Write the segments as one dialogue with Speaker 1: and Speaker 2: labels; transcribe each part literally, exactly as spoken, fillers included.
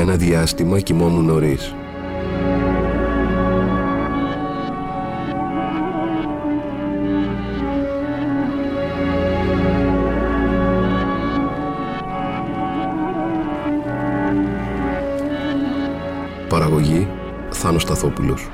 Speaker 1: ένα διάστημα κοιμόμουν νωρίς. Παραγωγή Θάνος Σταθόπουλος.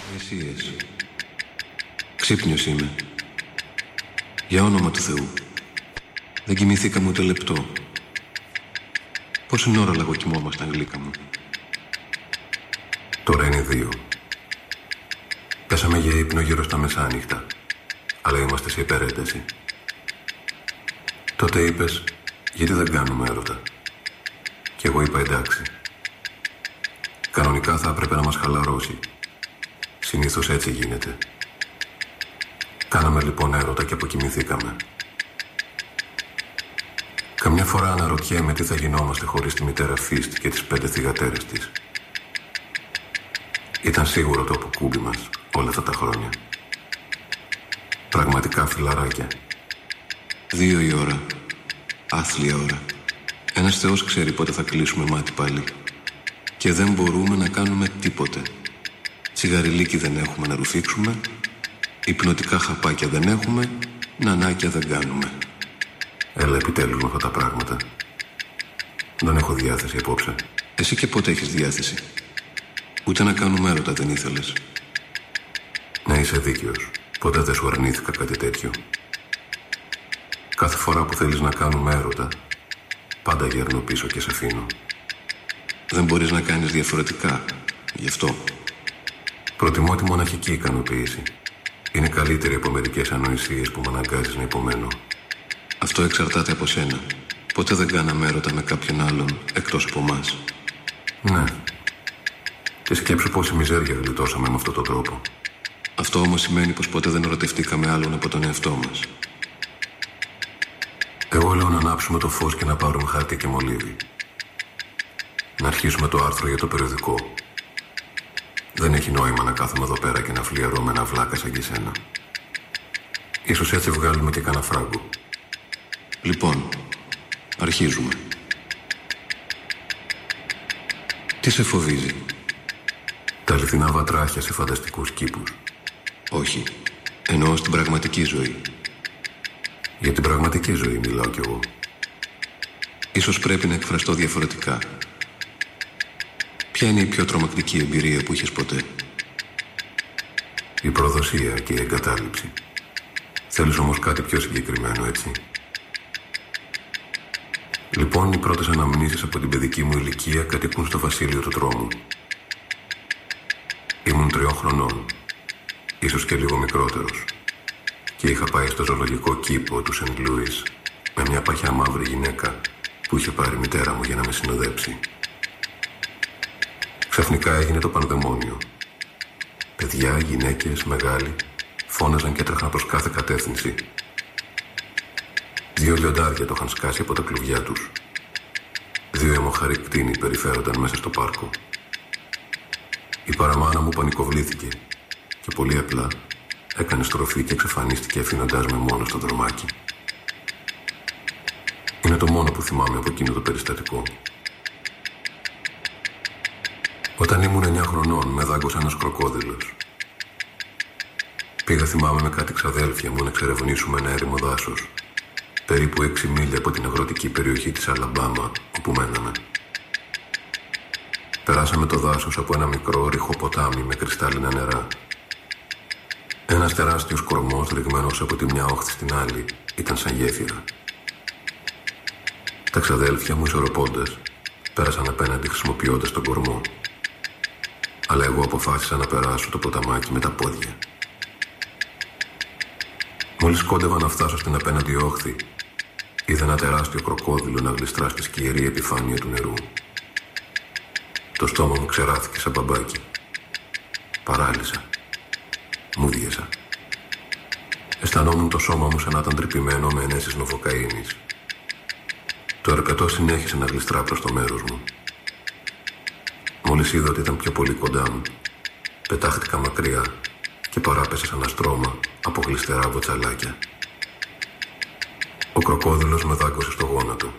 Speaker 1: Μεσσίες. Ξύπνιος είμαι. Για όνομα του Θεού. Δεν κοιμηθήκαμε ούτε λεπτό. Πόση ώρα λαγοκοιμόμασταν, γλύκα μου. Τώρα είναι δύο. Πέσαμε για ύπνο γύρω στα μεσάνυχτα, αλλά είμαστε σε υπερένταση. Τότε είπες, γιατί δεν κάνουμε έρωτα. Και εγώ είπα εντάξει. Κανονικά θα έπρεπε να μας χαλαρώσει. Συνήθως έτσι γίνεται. Κάναμε λοιπόν έρωτα και αποκοιμηθήκαμε. Καμιά φορά αναρωτιέμαι τι θα γινόμαστε χωρίς τη μητέρα Φίστ και τις πέντε θυγατέρες της. Ήταν σίγουρο το αποκούμπι μας όλα αυτά τα χρόνια. Πραγματικά φιλαράκια. Δύο η ώρα. Άθλια ώρα. Ένας Θεός ξέρει πότε θα κλείσουμε μάτι πάλι. Και δεν μπορούμε να κάνουμε τίποτε. Τσιγαριλίκι δεν έχουμε να ρουφήξουμε. Υπνοτικά χαπάκια δεν έχουμε. Νανάκια δεν κάνουμε. Έλα επιτέλους με αυτά τα πράγματα. Δεν έχω διάθεση απόψε. Εσύ και πότε έχεις διάθεση? Ούτε να κάνουμε έρωτα δεν ήθελες. Ναι, είσαι δίκαιος. Ποτέ δεν σου αρνήθηκα κάτι τέτοιο. Κάθε φορά που θέλεις να κάνουμε έρωτα, πάντα γέρνω πίσω και σε αφήνω. Δεν μπορείς να κάνεις διαφορετικά. Γι' αυτό. Προτιμώ τη μοναχική ικανοποίηση. Είναι καλύτερη από μερικές ανοησίες που με αναγκάζεις να υπομένω. Αυτό εξαρτάται από σένα. Ποτέ δεν κάναμε έρωτα με κάποιον άλλον εκτός από εμάς. Ναι. Και σκέψου πόση μιζέρια γλιτώσαμε με αυτόν τον τρόπο. Αυτό όμως σημαίνει πως ποτέ δεν ερωτευτήκαμε άλλον από τον εαυτό μας. Εγώ λέω να ανάψουμε το φως και να πάρουμε χάρτη και μολύβι. Να αρχίσουμε το άρθρο για το περιοδικό. Δεν έχει νόημα να κάθομαι εδώ πέρα και να φλιαρώ με ένα βλάκα σαν και σένα. Ίσως έτσι βγάλουμε και κανένα φράγκο. Λοιπόν, αρχίζουμε. Τι σε φοβίζει? Τα αληθινά βατράχια σε φανταστικούς κήπους. Όχι, εννοώ στην πραγματική ζωή. Για την πραγματική ζωή μιλάω κι εγώ. Ίσως πρέπει να εκφραστώ διαφορετικά. Ποια είναι η πιο τρομακτική εμπειρία που είχες ποτέ? Η προδοσία και η εγκατάλειψη. Θέλεις όμως κάτι πιο συγκεκριμένο, έτσι? Λοιπόν, οι πρώτες αναμνήσεις από την παιδική μου ηλικία κατοικούν στο βασίλειο του τρόμου. Ήμουν τριών χρονών, ίσως και λίγο μικρότερος, και είχα πάει στο ζωολογικό κήπο του Σεντ Λούις με μια παχιά μαύρη γυναίκα που είχε πάρει η μητέρα μου για να με συνοδέψει. Ξαφνικά έγινε το πανδαιμόνιο. Παιδιά, γυναίκες, μεγάλοι, φώναζαν και έτρεχαν προς κάθε κατεύθυνση. Δύο λιοντάρια το είχαν σκάσει από τα κλουβιά τους. Δύο αιμοχαροί κτήνοι περιφέρονταν μέσα στο πάρκο. Η παραμάνα μου πανικοβλήθηκε και πολύ απλά έκανε στροφή και εξαφανίστηκε αφήνοντάς με μόνο στο δρομάκι. Είναι το μόνο που θυμάμαι από εκείνο το περιστατικό. Όταν ήμουν εννιά χρονών με δάγκωσε ένας κροκόδιλος. Πήγα, θυμάμαι, με κάτι ξαδέλφια μου να εξερευνήσουμε ένα έρημο δάσος, περίπου έξι μίλια από την αγροτική περιοχή της Αλαμπάμα όπου μέναμε. Περάσαμε το δάσος από ένα μικρό ρηχό ποτάμι με κρυστάλλινα νερά. Ένας τεράστιος κορμός ρηγμένος από τη μια όχθη στην άλλη ήταν σαν γέφυρα. Τα ξαδέλφια μου, ισορροπώντας, πέρασαν απέναντι χρησιμοποιώντας τον κορμό. Αλλά εγώ αποφάσισα να περάσω το ποταμάκι με τα πόδια. Μόλις κόντευα να φτάσω στην απέναντι όχθη, είδα ένα τεράστιο κροκόδιλο να γλιστρά στη σκιερή επιφάνεια του νερού. Το στόμα μου ξεράθηκε σαν μπαμπάκι. Παράλυσα. Μούδιασα. Αισθανόμουν το σώμα μου σαν να ήταν τρυπημένο με ενέσεις νοβοκαΐνης. Το ερπετό συνέχισε να γλιστρά προς το μέρος μου. Μόλις είδα ότι ήταν πιο πολύ κοντά μου, πετάχτηκα μακριά και παράπεσα σαν ένα στρώμα από γλιστερά βοτσαλάκια. Ο κροκόδιλος με δάγκωσε στο γόνατο.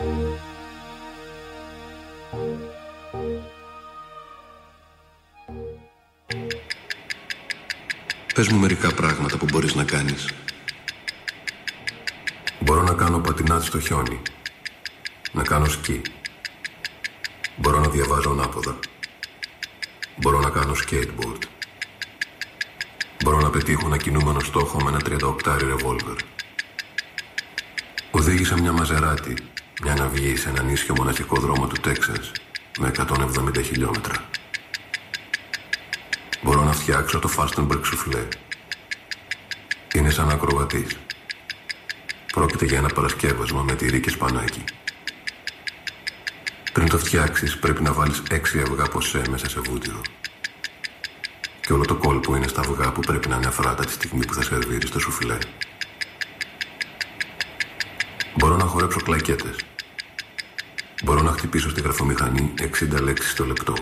Speaker 1: Πες μου μερικά πράγματα που μπορείς να κάνεις. Μπορώ να κάνω πατινάτ στο χιόνι. Να κάνω σκι. Μπορώ να διαβάζω ανάποδα. Μπορώ να κάνω skateboard. Μπορώ να πετύχω ένα κινούμενο στόχο με ένα τριάντα οκτώ ρεβόλβερ. Οδήγησα μια μαζεράτη, μια ναυγή σε έναν ίσιο μοναχικό δρόμο του Τέξας με εκατόν εβδομήντα χιλιόμετρα. Μπορώ να φτιάξω το Φάστενμπεργκ σουφλέ. Είναι σαν ακροβατής. Πρόκειται για ένα παρασκεύασμα με τυρί και σπανάκι. Πριν το φτιάξεις πρέπει να βάλεις έξι αυγά ποσέ μέσα σε βούτυρο. Και όλο το κόλπο είναι στα αυγά που πρέπει να είναι αφράτα τη στιγμή που θα σερβίρεις το σουφλέ. Μπορώ να χορέψω κλακέτες. Μπορώ να χτυπήσω στη γραφομηχανή εξήντα λέξεις το λεπτό.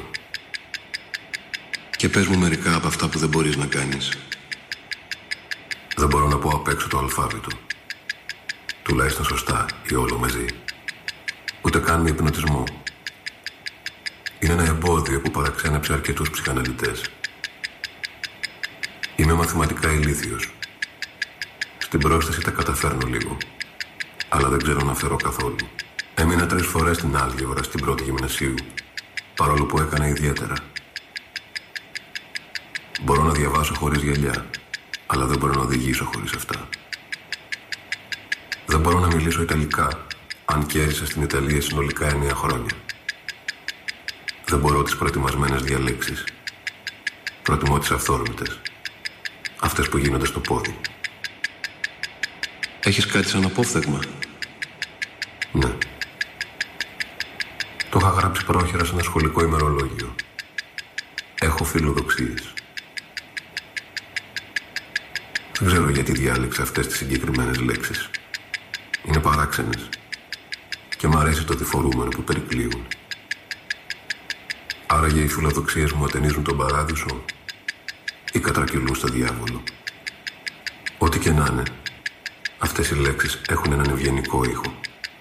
Speaker 1: Και πες μου μερικά από αυτά που δεν μπορείς να κάνεις. Δεν μπορώ να πω απ' έξω το αλφάβητο. Τουλάχιστον σωστά ή όλο μαζί. Ούτε καν με υπνοτισμό. Είναι ένα εμπόδιο που παραξένεψε αρκετούς ψυχαναλυτές. Είμαι μαθηματικά ηλίθιος. Στην πρόσθεση τα καταφέρνω λίγο. Αλλά δεν ξέρω να φέρω καθόλου. Έμεινα τρεις φορές στην άλγευρα στην πρώτη γυμνασίου, παρόλο που έκανα ιδιαίτερα. Μπορώ να διαβάσω χωρίς γυαλιά, αλλά δεν μπορώ να οδηγήσω χωρίς αυτά. Δεν μπορώ να μιλήσω Ιταλικά, αν και έζησα στην Ιταλία συνολικά εννέα χρόνια. Δεν μπορώ τις προετοιμασμένες διαλέξεις. Προτιμώ τις αυθόρμητες. Αυτές που γίνονται στο πόδι. Έχεις κάτι σαν απόφθεγμα? Ναι. Το είχα γράψει πρόχειρα σε ένα σχολικό ημερολόγιο. Έχω φιλοδοξίες. Δεν ξέρω γιατί διάλεξα αυτές τις συγκεκριμένες λέξεις. Είναι παράξενες. Και μ' αρέσει το διφορούμενο που περικλείουν. Άραγε οι φιλοδοξίες μου ατενίζουν τον παράδεισο ή κατρακυλούν στο διάβολο. Ό,τι και να είναι, αυτές οι λέξεις έχουν έναν ευγενικό ήχο.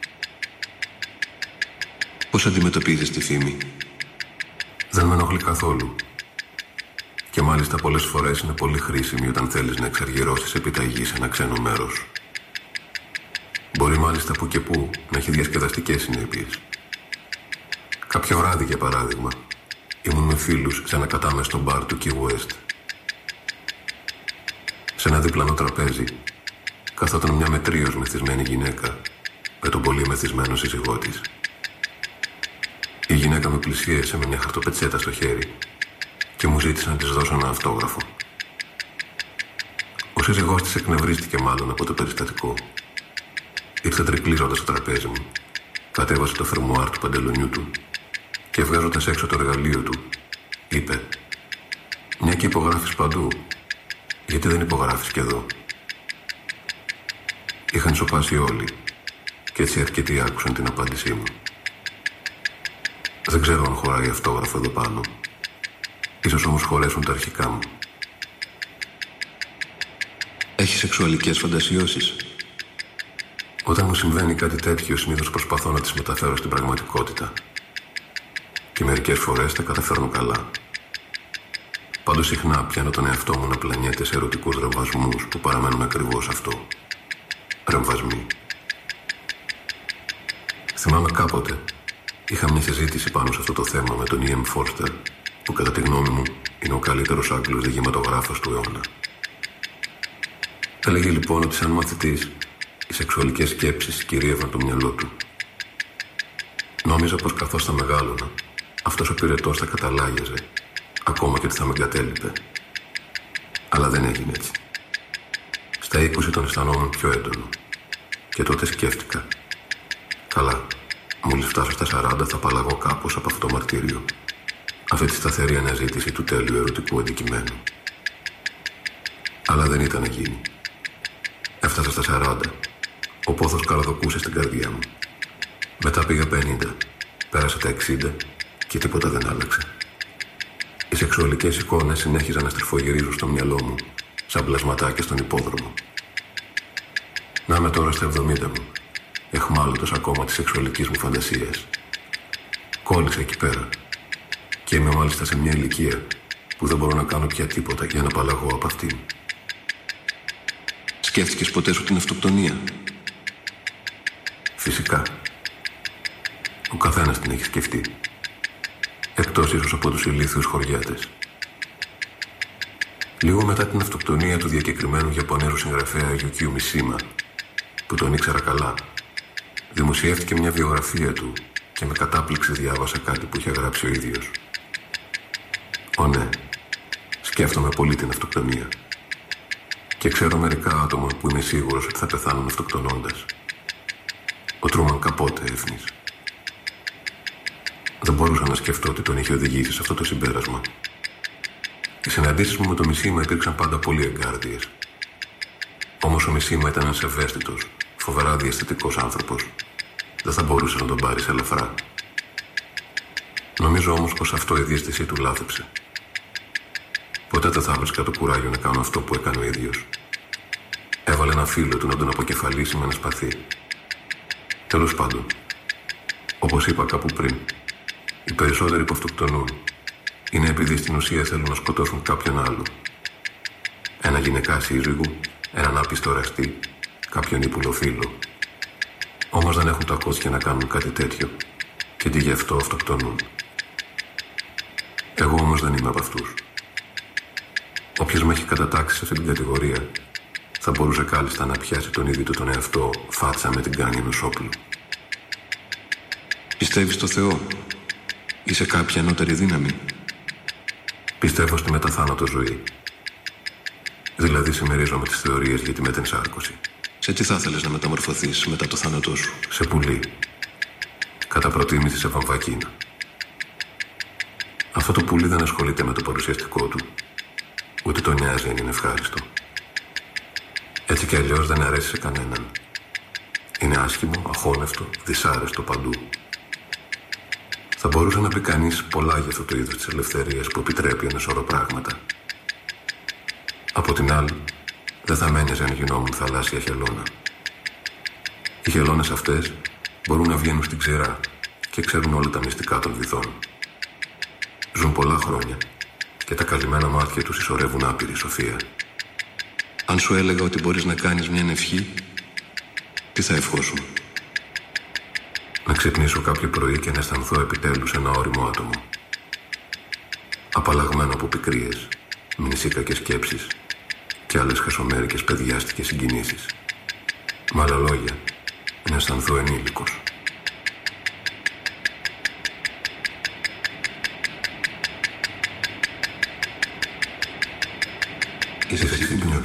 Speaker 1: Πώς αντιμετωπίζεις τη φήμη? Δεν με ενοχλεί καθόλου. Και μάλιστα πολλές φορές είναι πολύ χρήσιμη όταν θέλεις να εξαργυρώσεις επιταγή σε ένα ξένο μέρος. Μπορεί μάλιστα που και που να έχει διασκεδαστικές συνέπειες. Κάποιο βράδυ, για παράδειγμα, ήμουν με φίλους σε ένα κατάμεστο μπαρ του Key West. Σε ένα διπλανό τραπέζι καθόταν μια μετρίως μεθυσμένη γυναίκα με τον πολύ μεθυσμένο σύζυγό της. Η γυναίκα με πλησίασε με μια χαρτοπετσέτα στο χέρι και μου ζήτησε να της δώσω ένα αυτόγραφο. Ο σύζυγός της εκνευρίστηκε μάλλον από το περιστατικό. Ήρθε τρικλίζοντας το τραπέζι μου, κατέβασε το φερμουάρ του παντελονιού του και βγάζοντας έξω το εργαλείο του, είπε: «Μια και υπογράφεις παντού, γιατί δεν υπογράφεις και εδώ?» Είχαν σοπάσει όλοι και έτσι αρκετοί άκουσαν την απάντησή μου. Δεν ξέρω αν χωράει αυτόγραφο εδώ πάνω. Ίσως όμως χωρέσουν τα αρχικά μου. Έχεις σεξουαλικές φαντασιώσεις? Όταν μου συμβαίνει κάτι τέτοιο, συνήθως προσπαθώ να τις μεταφέρω στην πραγματικότητα. Και μερικές φορές τα καταφέρνω καλά. Πάντως συχνά πιάνω τον εαυτό μου να πλανιέται σε ερωτικούς ρεμβασμούς που παραμένουν ακριβώς αυτό. Ρεμβασμοί. Θυμάμαι κάποτε είχα μια συζήτηση πάνω σε αυτό το θέμα με τον Ιεμ Φόρστερ, που κατά τη γνώμη μου είναι ο καλύτερος Άγγλος διηγηματογράφος του αιώνα. Έλεγε λοιπόν ότι σαν μαθητής οι σεξουαλικές σκέψεις κυρίευαν το μυαλό του. Νόμιζα πως καθώς θα μεγάλωνα, αυτός ο πυρετός θα καταλάγιαζε, ακόμα και ότι θα με εγκατέλειπε. Αλλά δεν έγινε έτσι. Στα είκοσι τον αισθανόμουν πιο έντονο. Και τότε σκέφτηκα: καλά, μόλις φτάσω στα σαράντα θα απαλλαγώ κάπως από αυτό το μαρτύριο. Αυτή τη σταθερή αναζήτηση του τέλειου ερωτικού αντικειμένου. Αλλά δεν ήταν να γίνει. Έφτασα στα σαράντα. Ο πόθος καλαδοκούσε στην καρδιά μου. Μετά πήγα πενήντα. Πέρασα τα εξήντα και τίποτα δεν άλλαξε. Οι σεξουαλικές εικόνες συνέχιζαν να στριφογυρίζουν στο μυαλό μου, σαν πλασματάκια στον υπόδρομο. Να είμαι τώρα στα εβδομήντα μου εχμάλωτος ακόμα της σεξουαλικής μου φαντασίας. Κόλλησα εκεί πέρα και είμαι μάλιστα σε μια ηλικία που δεν μπορώ να κάνω πια τίποτα για να απαλλαγώ από αυτήν. Σκέφτηκες ποτέ σου την αυτοκτονία? Φυσικά. Ο καθένας την έχει σκεφτεί. Εκτός ίσως από τους ηλίθιους χωριάτες. Λίγο μετά την αυτοκτονία του διακεκριμένου Ιαπωνέζου συγγραφέα Γιουκίου Μισίμα, που τον ήξερα καλά, δημοσιεύτηκε μια βιογραφία του και με κατάπληξη διάβασα κάτι που είχε γράψει ο ίδιος. Ω ναι, σκέφτομαι πολύ την αυτοκτονία. Και ξέρω μερικά άτομα που είμαι σίγουρος ότι θα πεθάνουν αυτοκτονώντας. Ο Τρούμαν Καπότε έφνης. Δεν μπορούσα να σκεφτώ ότι τον είχε οδηγήσει σε αυτό το συμπέρασμα. Οι συναντήσεις μου με το Μισίμα υπήρξαν πάντα πολύ εγκάρδιες. Όμως ο Μισίμα ήταν ένας ευαίσθητος, φοβερά διαισθητικός άνθρωπος. Δεν θα μπορούσε να τον πάρει ελαφρά. Νομίζω όμως πως αυτό η διαίσθησή του λάθεψε. Ποτέ δεν θα έβρισκα το κουράγιο να κάνω αυτό που έκανε ο ίδιος. Έβαλε ένα φίλο του να τον αποκεφαλίσει με ένα σπαθί. Τέλος πάντων, όπως είπα κάπου πριν, οι περισσότεροι που αυτοκτονούν είναι επειδή στην ουσία θέλουν να σκοτώσουν κάποιον άλλο. Ένα γυναικά σύζυγο, έναν άπιστο εραστή, κάποιον ύπουλο φίλο. Όμως δεν έχουν τα κότσια να κάνουν κάτι τέτοιο και τι γι' αυτό αυτοκτονούν. Εγώ όμως δεν είμαι από αυτούς. Όποιος με έχει κατατάξει σε αυτή την κατηγορία θα μπορούσε κάλλιστα να πιάσει τον ίδιο του τον εαυτό φάτσα με την κάνη ενός όπλου. Πιστεύεις στο Θεό? Είσαι κάποια ανώτερη δύναμη? Πιστεύω στη μεταθάνατο ζωή. Δηλαδή συμμερίζομαι τις θεωρίες για τη μετενσάρκωση. Σε τι θα ήθελες να μεταμορφωθείς μετά το θάνατό σου? Σε πουλί. Κατά προτίμηση σε βαμβακίνα. Αυτό το πουλί δεν ασχολείται με το παρουσιαστικό του. Ούτε το νοιάζει αν είναι ευχάριστο. Έτσι κι αλλιώς δεν αρέσει σε κανέναν. Είναι άσχημο, αχώνευτο, δυσάρεστο παντού. Θα μπορούσε να πει κανείς πολλά για αυτό το είδος της ελευθερίας που επιτρέπει ένα σωρό πράγματα. Από την άλλη, δεν θα μένιαζε αν γινόμουν θαλάσσια χελώνα. Οι χελώνες αυτές μπορούν να βγαίνουν στην ξηρά και ξέρουν όλα τα μυστικά των βυθών. Ζουν πολλά χρόνια και τα καλυμμένα μάτια τους ισορεύουν άπειρη σοφία. Αν σου έλεγα ότι μπορείς να κάνεις μια ευχή, τι θα ευχόσουν? Να ξυπνήσω κάποιο πρωί και να αισθανθώ επιτέλους ένα ώριμο άτομο. Απαλλαγμένο από πικρίες, μνησίκακες σκέψεις και άλλες χασομέρικες παιδιάστικες συγκινήσεις. Με άλλα λόγια, να αισθανθώ ενήλικος. Είσαι ξύπνιος?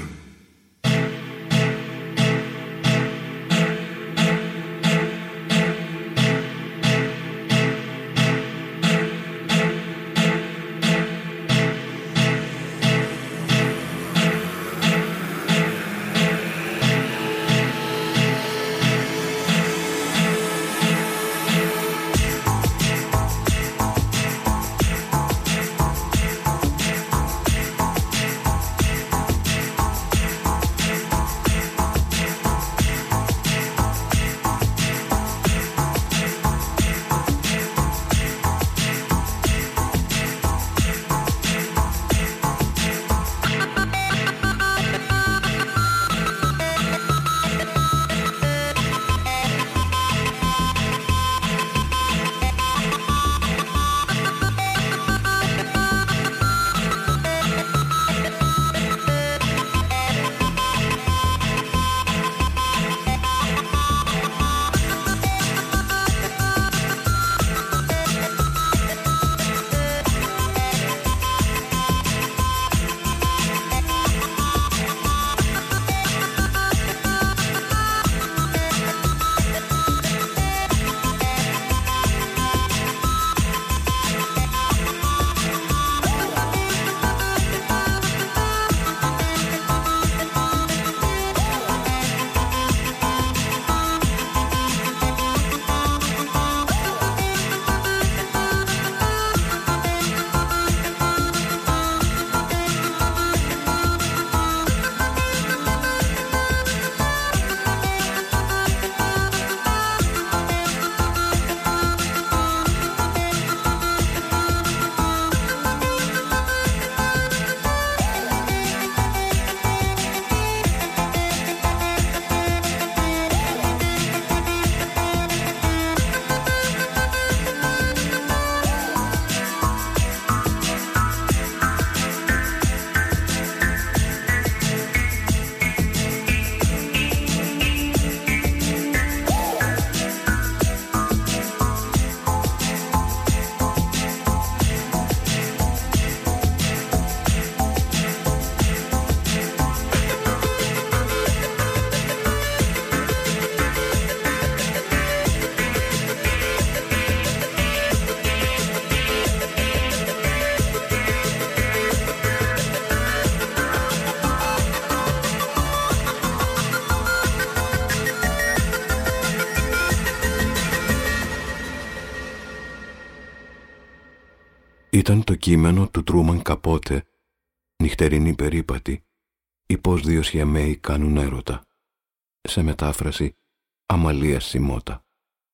Speaker 1: Ήταν το κείμενο του Τρούμαν Καπότε, «Νυχτερινή περίπατη» ή «Πώς δύο Σιαμαίοι κάνουν έρωτα», σε μετάφραση Αμαλία Σιμώτα.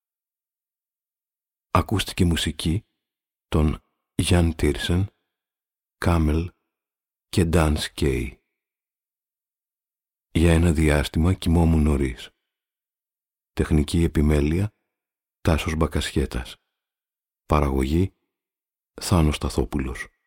Speaker 1: Ακούστηκε μουσική των Γιάν Τίρσεν, Κάμελ και Ντάν Σκέι. Για ένα διάστημα κοιμόμουν νωρίς. Τεχνική επιμέλεια Τάσος Μπακασιέτας. Παραγωγή Θάνος Σταθόπουλος.